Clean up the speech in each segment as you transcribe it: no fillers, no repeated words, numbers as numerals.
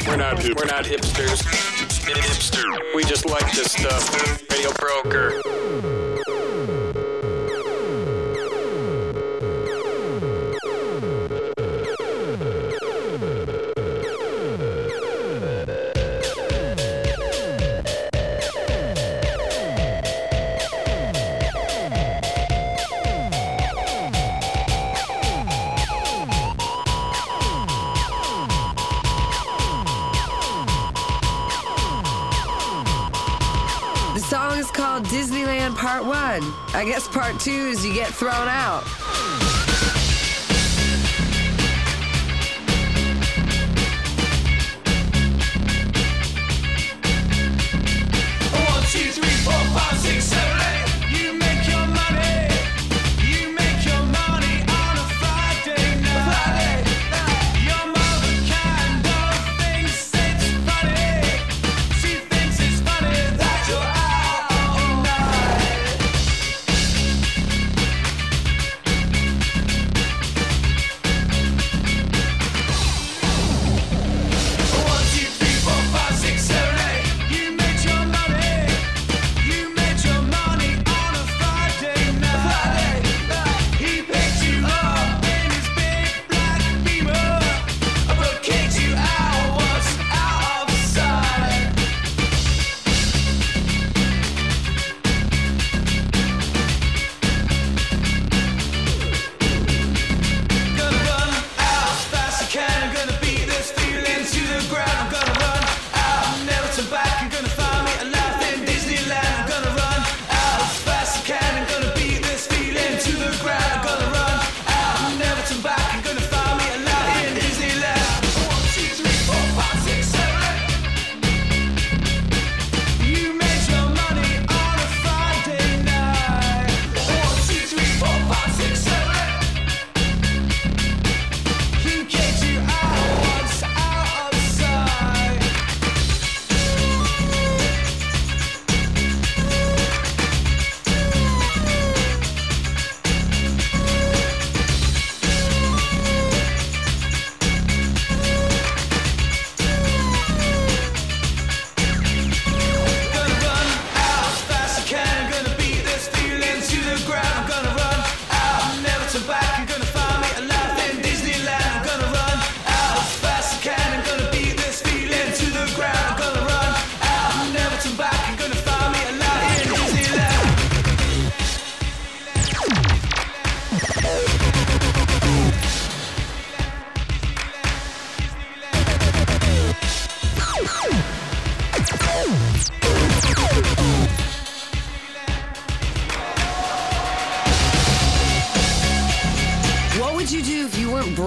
We're not hipsters. Hipster. We just like this stuff. Radio Broker. Disneyland Part 1. I guess Part 2 is you get thrown out.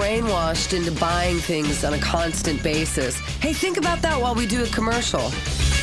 Into buying things on a constant basis. Hey, think about that while we do a commercial.